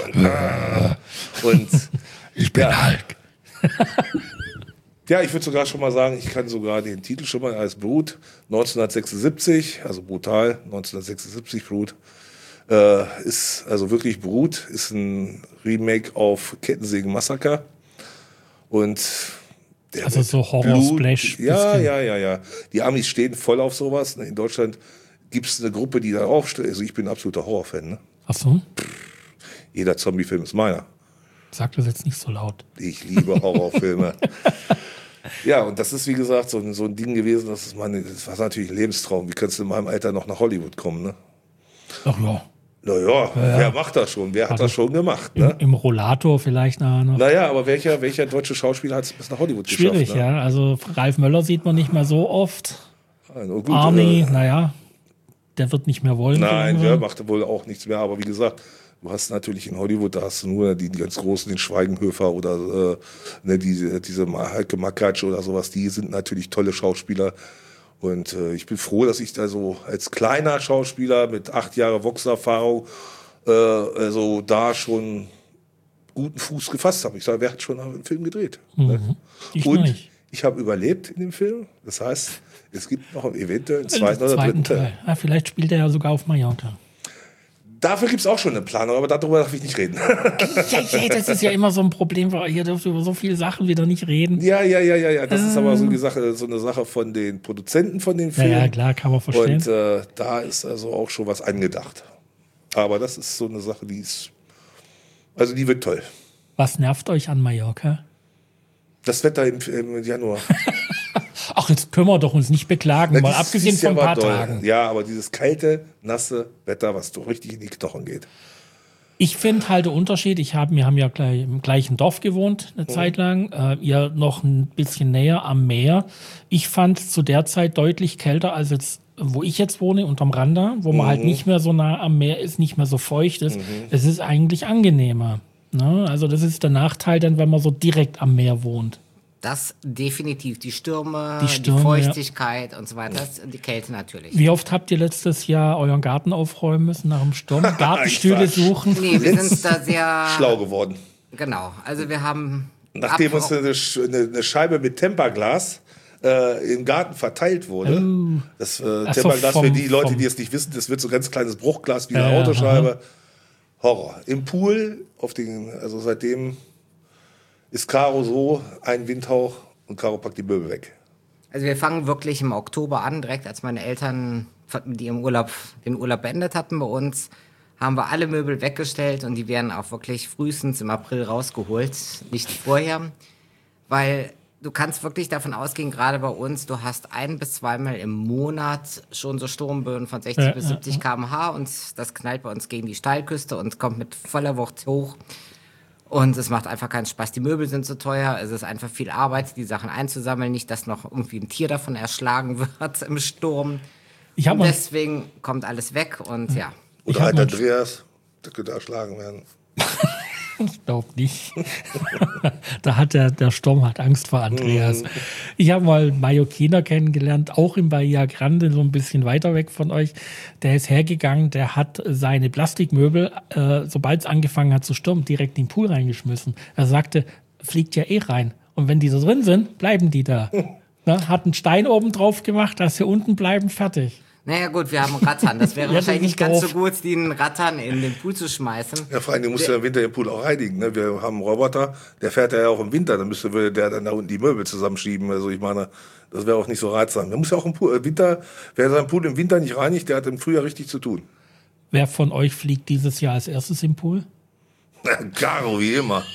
und ich bin Hulk. Ja, ich würde sogar schon mal sagen, ich kann sogar den Titel schon mal als Brut 1976, also brutal 1976 Brut. Ist also wirklich Brut, ist ein Remake auf Kettensägen Massaker und also so Horror-Splash. Ja. Die Amis stehen voll auf sowas. In Deutschland gibt es eine Gruppe, die da aufsteht. Also ich bin ein absoluter Horrorfan. Ne? Ach so? Jeder Zombie-Film ist meiner. Sag das jetzt nicht so laut. Ich liebe Horrorfilme. Ja, und das ist wie gesagt so ein Ding gewesen, das war natürlich ein Lebenstraum. Wie kannst du in meinem Alter noch nach Hollywood kommen, ne? Ach ja. Naja, wer macht das schon? Wer hat das schon gemacht? Ne? Im Rollator vielleicht nachher noch. Naja, aber welcher deutsche Schauspieler hat es bis nach Hollywood geschafft? Schwierig, ne? Ja. Also Ralf Möller sieht man nicht mehr so oft. Also gut, Arnie, der wird nicht mehr wollen. Nein, der macht wohl auch nichts mehr. Aber wie gesagt, Du hast natürlich in Hollywood, da hast du nur die ganz Großen, den Schweigenhöfer oder diese Heike Makatsch oder sowas, die sind natürlich tolle Schauspieler. Und ich bin froh, dass ich da so als kleiner Schauspieler mit 8 Jahren Vox-Erfahrung also da schon guten Fuß gefasst habe. Ich sage, wer hat schon einen Film gedreht? Ne? Und ich habe überlebt in dem Film. Das heißt, es gibt noch eventuell einen zweiten oder dritten Teil. Ja, vielleicht spielt er ja sogar auf Mallorca. Dafür gibt es auch schon eine Planung, aber darüber darf ich nicht reden. Ja, das ist ja immer so ein Problem, weil ihr dürft über so viele Sachen wieder nicht reden. Ja. Das ist aber so eine Sache von den Produzenten von den Filmen. Ja, klar, kann man verstehen. Und da ist also auch schon was angedacht. Aber das ist so eine Sache, die wird toll. Was nervt euch an Mallorca? Das Wetter im Januar. Ach, jetzt können wir doch uns nicht beklagen, mal abgesehen von ein paar Tagen. Ja, aber dieses kalte, nasse Wetter, was doch richtig in die Knochen geht. Ich finde halt den Unterschied, wir haben ja gleich im gleichen Dorf gewohnt, eine Zeit lang, ihr noch ein bisschen näher am Meer. Ich fand es zu der Zeit deutlich kälter als jetzt, wo ich jetzt wohne, unterm Randa, wo man halt nicht mehr so nah am Meer ist, nicht mehr so feucht ist. Es ist eigentlich angenehmer. Ne? Also das ist der Nachteil dann, wenn man so direkt am Meer wohnt. Das definitiv. Die Stürme, die Feuchtigkeit und so weiter. Das, die Kälte natürlich. Wie oft habt ihr letztes Jahr euren Garten aufräumen müssen nach dem Sturm? Gartenstühle suchen? Nee, wir sind da sehr schlau geworden. Genau. Also wir haben... Nachdem uns eine Scheibe mit Temperglas im Garten verteilt wurde. Das Temperglas, für die Leute, die es nicht wissen, das wird so ein ganz kleines Bruchglas wie eine Autoscheibe. Horror. Im Pool, also seitdem ist Caro so ein Windhauch und Caro packt die Möbel weg. Also wir fangen wirklich im Oktober an, direkt als meine Eltern die den Urlaub beendet hatten bei uns, haben wir alle Möbel weggestellt und die werden auch wirklich frühestens im April rausgeholt, nicht vorher, weil du kannst wirklich davon ausgehen, gerade bei uns, du hast 1 bis 2 Mal im Monat schon so Sturmböen von 60 bis 70 km/h und das knallt bei uns gegen die Steilküste und kommt mit voller Wucht hoch. Und es macht einfach keinen Spaß. Die Möbel sind zu teuer, es ist einfach viel Arbeit, die Sachen einzusammeln. Nicht, dass noch irgendwie ein Tier davon erschlagen wird im Sturm. Und deswegen kommt alles weg und ja. Oder halt Andreas, der könnte erschlagen werden. Ich glaube nicht. Da hat der Sturm hat Angst vor Andreas. Ich habe mal einen Mallorquiner kennengelernt, auch in Bahia Grande, so ein bisschen weiter weg von euch. Der ist hergegangen, der hat seine Plastikmöbel, sobald es angefangen hat zu stürmen, direkt in den Pool reingeschmissen. Er sagte, fliegt ja eh rein. Und wenn die so drin sind, bleiben die da. Hat einen Stein oben drauf gemacht, dass sie unten bleiben, fertig. Naja gut, wir haben Rattan. Das wäre wahrscheinlich nicht ganz so gut, den Rattan in den Pool zu schmeißen. Ja, vor allem, du musst ja im Winter den Pool auch reinigen. Ne? Wir haben einen Roboter, der fährt ja auch im Winter. Dann würde der dann da unten die Möbel zusammenschieben. Also ich meine, das wäre auch nicht so ratsam. Der muss ja auch im Winter, wer seinen Pool im Winter nicht reinigt, der hat im Frühjahr richtig zu tun. Wer von euch fliegt dieses Jahr als erstes im Pool? Caro, wie immer.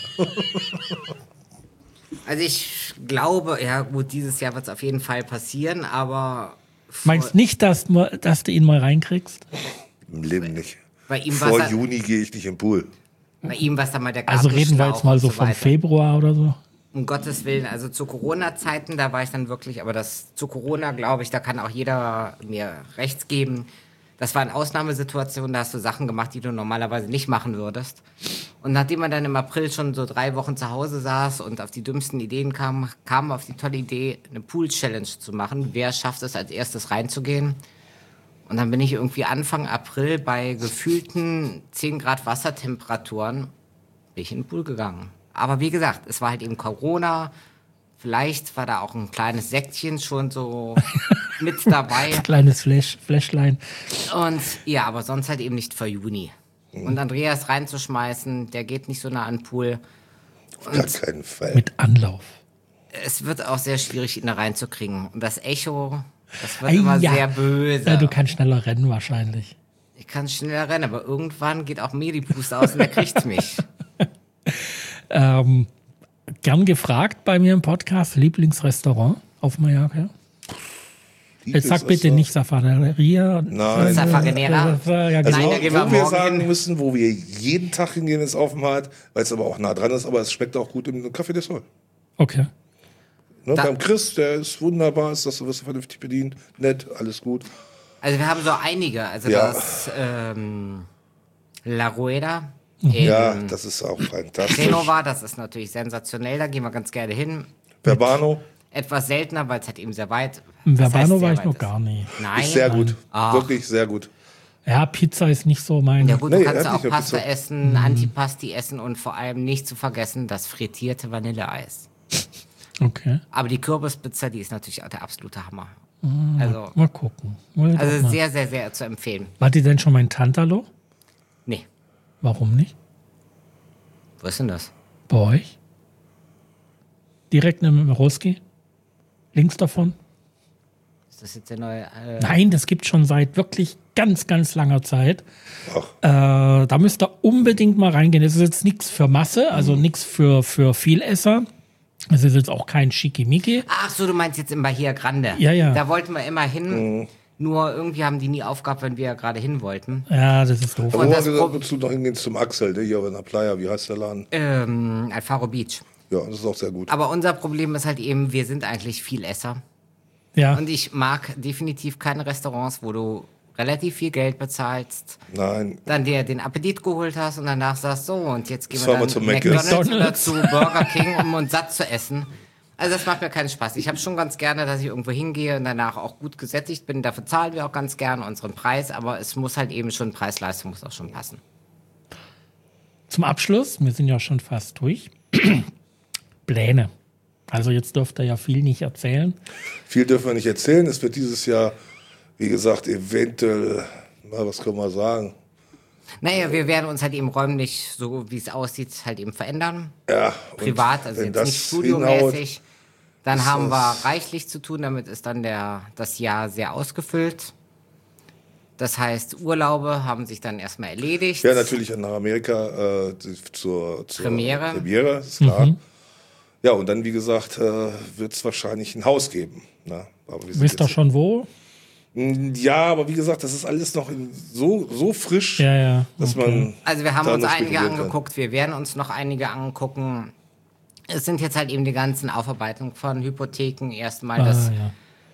Also ich glaube, ja gut, dieses Jahr wird es auf jeden Fall passieren, aber... Meinst nicht, dass du ihn mal reinkriegst? Im Leben nicht. Bei ihm vor Juni gehe ich nicht im Pool. Bei ihm war es dann mal der Garten. Also reden wir jetzt mal so von Februar oder so? Um Gottes Willen, also zu Corona-Zeiten, da war ich dann wirklich, aber zu Corona, glaube ich, da kann auch jeder mir rechts geben. Das war eine Ausnahmesituation, da hast du Sachen gemacht, die du normalerweise nicht machen würdest. Und nachdem man dann im April schon so 3 Wochen zu Hause saß und auf die dümmsten Ideen kam auf die tolle Idee, eine Pool-Challenge zu machen. Wer schafft es, als erstes reinzugehen? Und dann bin ich irgendwie Anfang April bei gefühlten 10 Grad Wassertemperaturen bin ich in den Pool gegangen. Aber wie gesagt, es war halt eben Corona. Vielleicht war da auch ein kleines Säckchen schon so mit dabei. Kleines Fläschlein. Und ja, aber sonst halt eben nicht vor Juni. Und Andreas reinzuschmeißen, der geht nicht so nah an den Pool. Auf gar keinen Fall. Mit Anlauf. Es wird auch sehr schwierig, ihn da reinzukriegen. Und das Echo, das wird immer sehr böse. Ja, du kannst schneller rennen wahrscheinlich. Ich kann schneller rennen, aber irgendwann geht auch mir die Puste aus und er kriegt mich. Gern gefragt bei mir im Podcast, Lieblingsrestaurant auf Mallorca? Jetzt sag bitte nicht Safareria. Nein. Safarinera. Ja, also, genau. wo wir sagen müssen, wo wir jeden Tag hingehen, ist Aufenthalt, weil es aber auch nah dran ist, aber es schmeckt auch gut im Café des Sol. Okay. Ne, beim Chris, der ist wunderbar, wirst du vernünftig bedient, nett, alles gut. Also wir haben so einige, also das La Rueda, Ja, das ist auch fantastisch. Genova, das ist natürlich sensationell, da gehen wir ganz gerne hin. Verbano Etwas seltener, weil es halt eben sehr weit. In das heißt, Verbano sehr war ich weit noch ist. gar nicht. Nein. ist sehr gut. Ach. Wirklich sehr gut. Ja, Pizza ist nicht so mein. Ja gut, Nee, du kannst er hat auch nicht nur Pasta Pizza. essen, Antipasti essen und vor allem nicht zu vergessen das frittierte Vanilleeis. Okay. Aber die Kürbispizza, die ist natürlich auch der absolute Hammer. Also, Mal gucken. Mal doch also mal. sehr, sehr, sehr zu empfehlen. Wart ihr denn schon mal in Tantalo? Nee, Warum nicht? wo ist denn das? Bei euch? Direkt neben Roski? Links davon? Ist das jetzt der neue... Nein, das gibt schon seit wirklich ganz, ganz langer Zeit. Ach, Da müsst ihr unbedingt mal reingehen. Das ist jetzt nichts für Masse, also nichts für Vielesser. Es ist jetzt auch kein Schickimicki. Ach so, du meinst jetzt in Bahia Grande. Ja, ja. Da wollten wir immer hin, nur irgendwie haben die nie aufgehabt, wenn wir gerade hin wollten. Ja, das ist doof. wo Und wir das gesagt, Pro- willst du noch hingehen zum Axel, der hier in der Playa, wie heißt der Laden? Alfaro Beach. Ja, das ist auch sehr gut. Aber unser Problem ist halt eben, wir sind eigentlich Vielesser. Ja, Und ich mag definitiv keine Restaurants, wo du relativ viel Geld bezahlst, Nein, dann dir den Appetit geholt hast und danach sagst, so, und jetzt gehen wir Fahren wir dann zu zu Mc's. McDonald's oder zu Burger King, um uns satt zu essen. Also das macht mir keinen Spaß. Ich habe schon ganz gerne, dass ich irgendwo hingehe und danach auch gut gesättigt bin. Dafür zahlen wir auch ganz gerne unseren Preis, aber es muss halt eben schon, Preis-Leistung muss auch schon passen. zum Abschluss, wir sind ja schon fast durch. Pläne. Also jetzt dürft ihr ja viel nicht erzählen. viel dürfen wir nicht erzählen. Es wird dieses Jahr, wie gesagt, eventuell, na, was können wir sagen? Naja, wir werden uns halt eben räumlich, so wie es aussieht, halt eben verändern. Ja, und Privat, also wenn jetzt nicht das studiomäßig. Dann haben wir das- reichlich zu tun, damit ist dann das Jahr sehr ausgefüllt. Das heißt, Urlaube haben sich dann erstmal erledigt. Ja, natürlich nach Amerika zur Premiere. Premiere, ist klar. Ja, und dann, wie gesagt, wird es wahrscheinlich ein Haus geben. Ne? Aber wir sind Wisst ihr jetzt- schon wo? Ja, aber wie gesagt, das ist alles noch so frisch, Ja, ja. dass man. Also wir haben da uns noch einige spekulieren kann. angeguckt, wir werden uns noch einige angucken. Es sind jetzt halt eben die ganzen Aufarbeitungen von Hypotheken erstmal. Das Ja.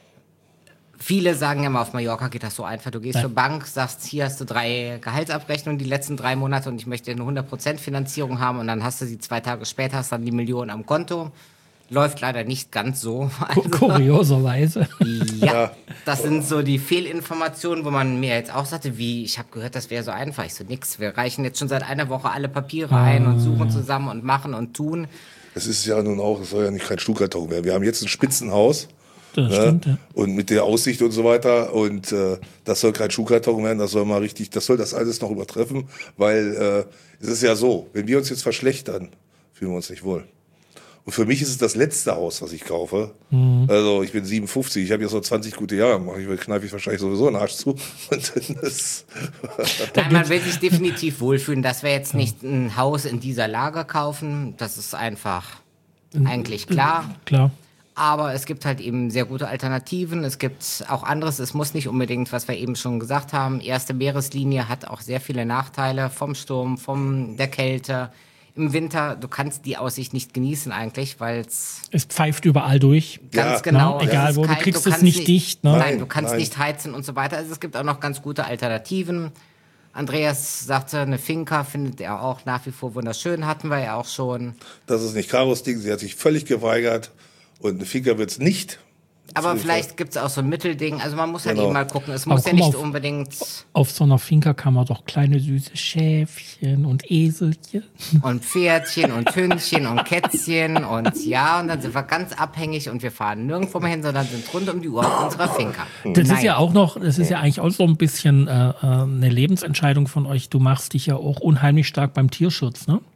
Viele sagen ja mal, auf Mallorca geht das so einfach. Du gehst Ja. zur Bank, sagst, hier hast du 3 Gehaltsabrechnungen die letzten 3 Monate und ich möchte eine 100% Finanzierung haben und dann hast du sie 2 Tage später, hast dann die Million am Konto. Läuft leider nicht ganz so. Also, Kurioserweise. ja, das sind so die Fehlinformationen, wo man mir jetzt auch sagte, wie, ich habe gehört, das wäre so einfach. Ich so, nix, wir reichen jetzt schon seit einer Woche alle Papiere ein und suchen zusammen und machen und tun. Das ist ja nun auch, es soll ja nicht kein Stuhlkarton werden. Wir haben jetzt ein Spitzenhaus. Das stimmt, ja. Und mit der Aussicht und so weiter. Und das soll kein Schuhkarton werden, das soll mal richtig, das soll das alles noch übertreffen, weil es ist ja so, wenn wir uns jetzt verschlechtern, fühlen wir uns nicht wohl. Und für mich ist es das letzte Haus, was ich kaufe. Also ich bin 57, ich habe jetzt noch 20 gute Jahre, kneife ich wahrscheinlich sowieso einen Arsch zu. Und dann ist Nein, man will sich definitiv wohlfühlen, dass wir jetzt nicht ein Haus in dieser Lage kaufen. Das ist einfach eigentlich klar. Klar. Aber es gibt halt eben sehr gute Alternativen. Es gibt auch anderes. Es muss nicht unbedingt, was wir eben schon gesagt haben. Erste Meereslinie hat auch sehr viele Nachteile vom Sturm, von der Kälte. Im Winter, du kannst die Aussicht nicht genießen eigentlich, weil es Es pfeift überall durch. ganz Ja, genau na, egal es ist wo, du kalt, kriegst es kannst nicht dicht, ne? Nein, du kannst Nein. nicht heizen und so weiter. Also es gibt auch noch ganz gute Alternativen. Andreas sagte, eine Finca findet er auch nach wie vor wunderschön, hatten wir ja auch schon. das ist nicht Karos Ding, sie hat sich völlig geweigert. Und eine Finca wird es nicht. Aber jeden vielleicht gibt es auch so ein Mittelding. Also man muss halt Genau. eben mal gucken. Es Aber muss ja guck mal nicht auf- unbedingt. Auf so einer Finca kann man doch kleine süße Schäfchen und Eselchen. Und Pferdchen und Hündchen und Kätzchen und ja, und dann sind wir ganz abhängig und wir fahren nirgendwo mehr hin, sondern sind rund um die Uhr auf unserer Finca. Das Nein. ist ja auch noch, das ist ja eigentlich auch so ein bisschen eine Lebensentscheidung von euch. Du machst dich ja auch unheimlich stark beim Tierschutz, ne?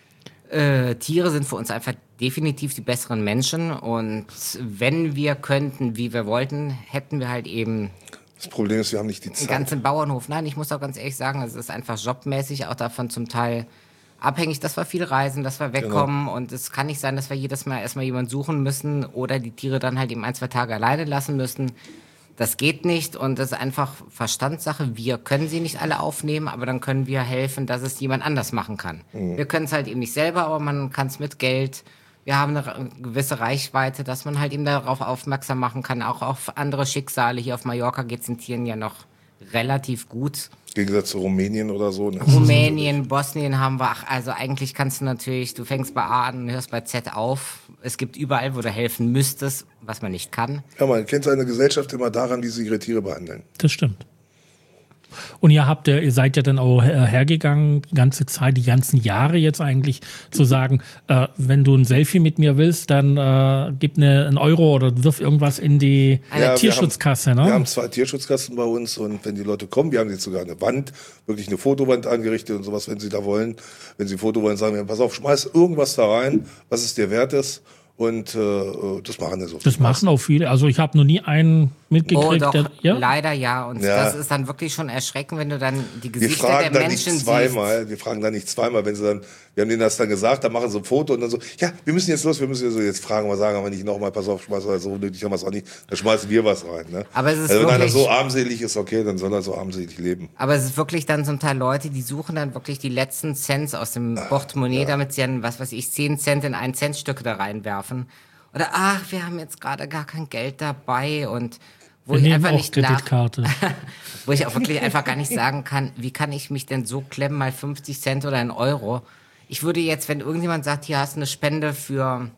Tiere sind für uns einfach definitiv die besseren Menschen und wenn wir könnten, wie wir wollten, hätten wir halt eben Das Problem ist, wir haben nicht die einen Zeit. ganzen Bauernhof. Nein, ich muss auch ganz ehrlich sagen, es ist einfach jobmäßig auch davon zum Teil abhängig, dass wir viel reisen, dass wir wegkommen und es kann nicht sein, dass wir jedes Mal erstmal jemanden suchen müssen oder die Tiere dann halt eben 1, 2 Tage alleine lassen müssen. Das geht nicht und das ist einfach Verstandssache. Wir können sie nicht alle aufnehmen, aber dann können wir helfen, dass es jemand anders machen kann. Wir können es halt eben nicht selber, aber man kann es mit Geld. Wir haben eine gewisse Reichweite, dass man halt eben darauf aufmerksam machen kann, auch auf andere Schicksale. Hier auf Mallorca geht es den Tieren ja noch relativ gut. Gegensatz zu Rumänien oder so. Ne? Rumänien, Bosnien haben wir, also eigentlich kannst du natürlich, du fängst bei A an, hörst bei Z auf. Es gibt überall, wo du helfen müsstest, was man nicht kann. Ja, man kennt seine Gesellschaft immer daran, wie sie ihre Tiere behandeln. Das stimmt. Und ihr seid ja dann auch hergegangen, die ganze Zeit, die ganzen Jahre jetzt eigentlich, zu sagen, wenn du ein Selfie mit mir willst, dann gib einen Euro oder wirf irgendwas in die Tierschutzkasse. Wir haben 2 Tierschutzkassen bei uns und wenn die Leute kommen, wir haben jetzt sogar eine Wand, wirklich eine Fotowand angerichtet und sowas, wenn sie da wollen. Wenn sie ein Foto wollen, sagen wir, pass auf, schmeiß irgendwas da rein, was es dir wert ist. Und das machen wir so. Das machen auch viele. Also ich habe noch nie einen mitgekriegt. Oh, doch, ja? Leider ja. Und das ist dann wirklich schon erschreckend, wenn du dann die Gesichter der Menschen siehst. Wir fragen dann nicht zweimal, wenn sie dann, wir haben denen das dann gesagt, dann machen sie ein Foto und dann so, ja, wir müssen jetzt los, wir müssen jetzt fragen, mal sagen, aber nicht nochmal, pass auf, schmeiß so nötig haben wir es auch nicht, dann schmeißen wir was rein. Ne? Aber es ist also wenn wirklich, einer so armselig ist, okay, dann soll er so armselig leben. Aber es ist wirklich dann zum Teil Leute, die suchen dann wirklich die letzten Cents aus dem Portemonnaie, damit sie dann, 10 Cent in 1-Cent-Stücke da reinwerfen. Oder, wir haben jetzt gerade gar kein Geld dabei und wo ich einfach nicht wo ich auch wirklich einfach gar nicht sagen kann, wie kann ich mich denn so klemmen, mal 50 Cent oder 1 Euro. Ich würde jetzt, wenn irgendjemand sagt, hier hast du eine Spende für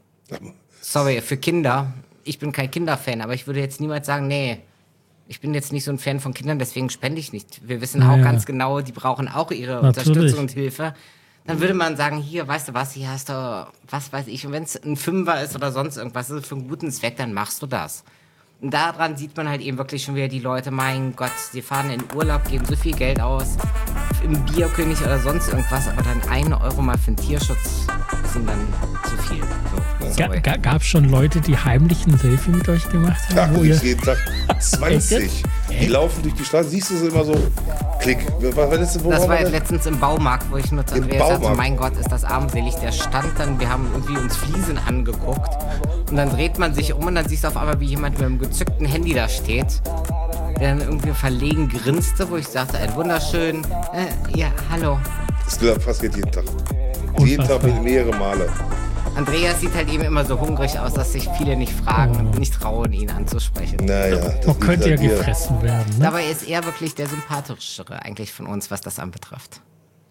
Kinder. Ich bin kein Kinderfan, aber ich würde jetzt niemals sagen, nee, ich bin jetzt nicht so ein Fan von Kindern, deswegen spende ich nicht. Wir wissen auch ganz genau, die brauchen auch ihre Unterstützung und Hilfe. Dann würde man sagen, hier, weißt du was, hier hast du, was weiß ich, und wenn es ein Fünfer ist oder sonst irgendwas, ist für einen guten Zweck, dann machst du das. Und daran sieht man halt eben wirklich schon wieder die Leute, mein Gott, die fahren in Urlaub, geben so viel Geld aus, im Bierkönig oder sonst irgendwas, aber dann 1 Euro mal für den Tierschutz ist ihnen dann zu viel. So, gab es schon Leute, die heimlich ein Selfie mit euch gemacht haben? Ja, jeden Tag 20. Die laufen durch die Straße, siehst du sie immer so, klick. Das war letztens im Baumarkt, wo ich nur zu Andreas sagte, mein Gott, ist das armselig. Der stand dann, wir haben irgendwie uns Fliesen angeguckt und dann dreht man sich um und dann siehst du auf einmal, wie jemand mit einem gezückten Handy da steht, der dann irgendwie verlegen grinste, wo ich sagte, ein wunderschön, ja, hallo. Das passiert jeden Tag. Jeden Tag mehrere Male. Andreas sieht halt eben immer so hungrig aus, dass sich viele nicht fragen und nicht trauen, ihn anzusprechen. Naja, man könnte ja gefressen werden. Ne? Dabei ist er wirklich der sympathischere eigentlich von uns, was das anbetrifft.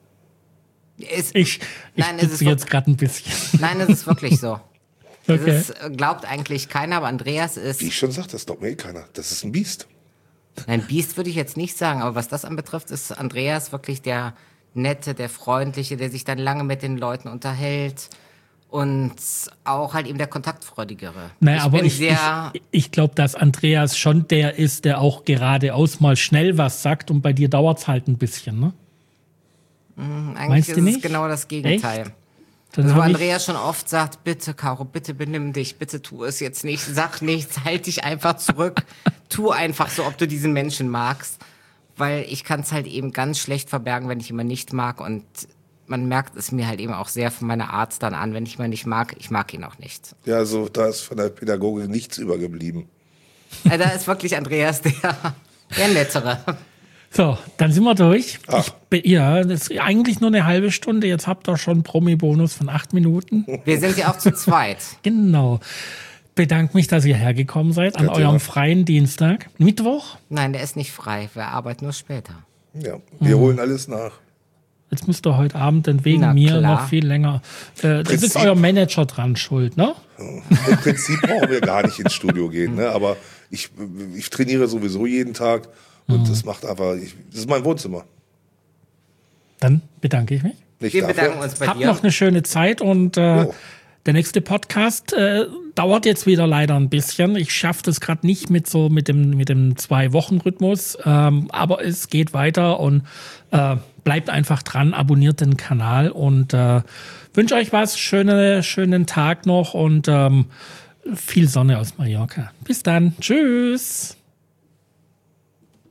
Ich sitze jetzt gerade ein bisschen. Nein, es ist wirklich so. Okay. Das glaubt eigentlich keiner, aber Andreas ist... Wie ich schon sagte, das glaubt mir keiner. Das ist ein Biest. Nein, Biest würde ich jetzt nicht sagen, aber was das anbetrifft, ist Andreas wirklich der Nette, der Freundliche, der sich dann lange mit den Leuten unterhält. Und auch halt eben der Kontaktfreudigere. Naja, aber ich glaube, dass Andreas schon der ist, der auch geradeaus mal schnell was sagt und bei dir dauert es halt ein bisschen, ne? Eigentlich ist es genau das Gegenteil. Also wo Andreas schon oft sagt, bitte Caro, bitte benimm dich, bitte tu es jetzt nicht, sag nichts, halt dich einfach zurück, tu einfach so, ob du diesen Menschen magst. Weil ich kann es halt eben ganz schlecht verbergen, wenn ich ihn nicht mag und man merkt es mir halt eben auch sehr von meiner Art dann an. Wenn ich ihn nicht mag, ich mag ihn auch nicht. Ja, also da ist von der Pädagogik nichts übergeblieben. Da ist wirklich Andreas der Nettere. So, dann sind wir durch. Das ist eigentlich nur eine halbe Stunde. Jetzt habt ihr schon einen Promi-Bonus von 8 Minuten. Wir sind ja auch zu zweit. Genau. Bedanke mich, dass ihr hergekommen seid an eurem freien Dienstag. Mittwoch? Nein, der ist nicht frei. Wir arbeiten nur später. Ja, wir holen alles nach. Jetzt müsst ihr heute Abend dann wegen mir noch viel länger. Das ist euer Manager dran schuld, ne? Im Prinzip brauchen wir gar nicht ins Studio gehen, ne? Aber ich trainiere sowieso jeden Tag und das macht einfach, das ist mein Wohnzimmer. Dann bedanke ich mich. Wir bedanken uns bei dir. Habt noch eine schöne Zeit und der nächste Podcast dauert jetzt wieder leider ein bisschen. Ich schaffe das gerade nicht mit dem 2-Wochen-Rhythmus, aber es geht weiter und bleibt einfach dran, abonniert den Kanal und wünsche euch was, schönen Tag noch und viel Sonne aus Mallorca. Bis dann, tschüss.